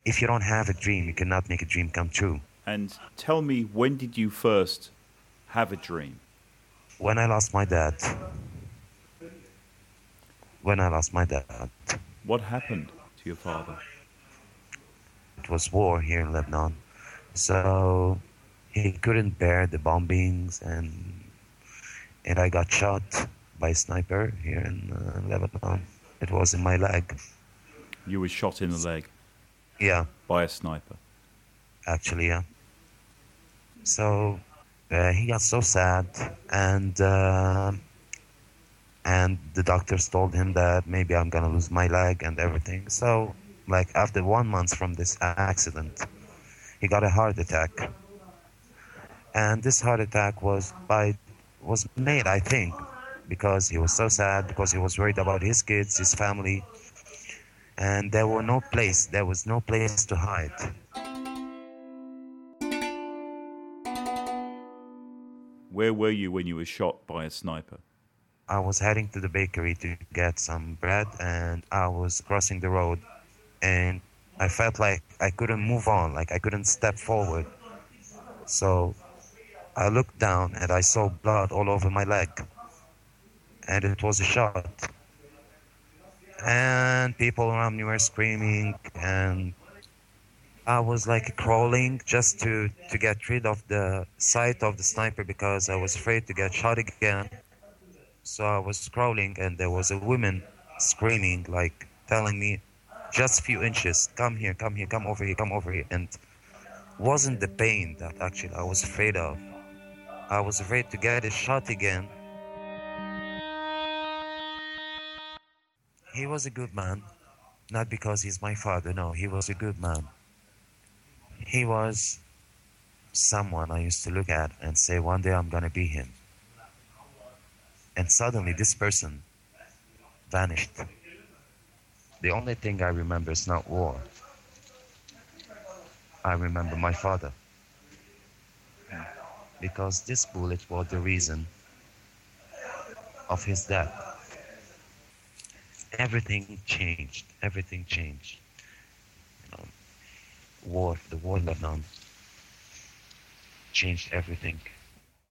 if you don't have a dream, you cannot make a dream come true. And tell me, when did you first have a dream? When I lost my dad. What happened to your father? It was war here in Lebanon. So he couldn't bear the bombings, and I got shot by a sniper here in Lebanon. It was in my leg. You were shot in the leg? Yeah. By a sniper? Actually, yeah. So he got so sad, and the doctors told him that maybe I'm gonna lose my leg and everything. So, like, after 1 month from this accident, he got a heart attack. And this heart attack was made, I think, because he was so sad, because he was worried about his kids, his family, and there was no place to hide. Where were you when you were shot by a sniper? I was heading to the bakery to get some bread, and I was crossing the road, and I felt like I couldn't move on, like I couldn't step forward. So I looked down and I saw blood all over my leg, and it was a shot. And people around me were screaming, and I was like crawling just to get rid of the sight of the sniper because I was afraid to get shot again. So I was crawling, and there was a woman screaming, like telling me, just a few inches, come here, come over here. And wasn't the pain that actually I was afraid of. I was afraid to get a shot again. He was a good man, not because he's my father, no, he was a good man. He was someone I used to look at and say, one day I'm gonna be him. And suddenly this person vanished. The only thing I remember is not war. I remember my father. Because this bullet was the reason of his death. Everything changed. The war in Lebanon changed everything.